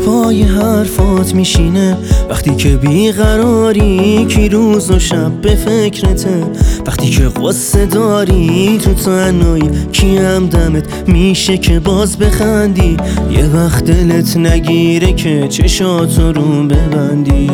پای حرفات میشینه، وقتی که بیقراری کی روز و شب به فکرته، وقتی که قصه داری تو تنهایی کی همدمت میشه که باز بخندی، یه وقت دلت نگیره که چشاتو رو ببندی.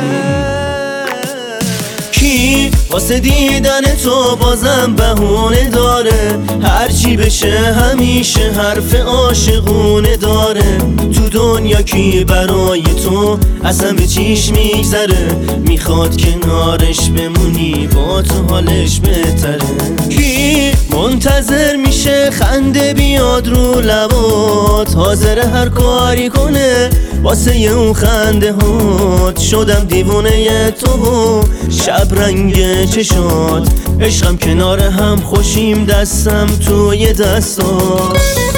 کی واسه دیدن تو بازم بهونه داره، هرچی بشه همیشه حرف عاشقونه داره. تو دنیا کی برای تو از همه چیش میگذره، میخواد کنارش بمونی با تو حالش بهتره. کی منتظر میشه خنده بیاد رو لبات، حاضر هر کاری کنه واسه اون خنده هات. شدم دیوونه تو شب رنگ چشات، عشقم کنار هم خوشیم دستم توی دستات.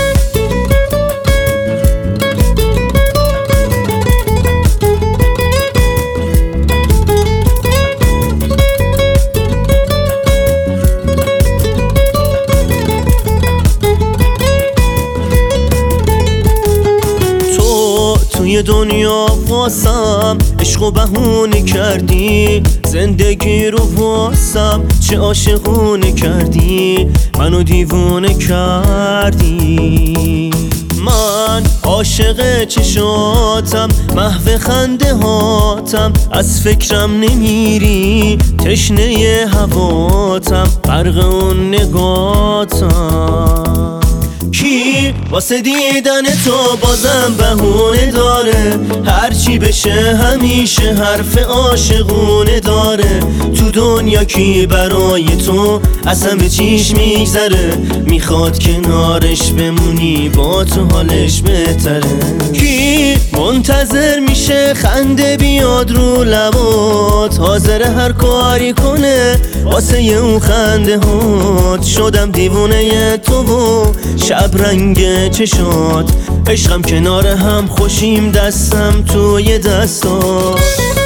توی دنیا واسم عشق و بهونه کردی، زندگی رو واسم چه عاشقونه کردی، منو دیوونه کردی. من عاشق چشاتم، محو خنده هاتم، از فکرم نمیری، تشنه هواتم، غرق اون نگاتم. کی واسه دیدن تو بازم بهونه داره، هرچی بشه همیشه حرف عاشقونه داره. تو دنیا کی برای تو از همه چیش میگذره، میخواد کنارش بمونی با تو حالش بهتره. کی منتظر میشه خنده بیاد رو لبات، حاضر هر کاری کنه واسه اون خنده هات. شدم دیوونه تو شب رنگ چشات، عشقم کنار هم خوشیم دستم توی دستات.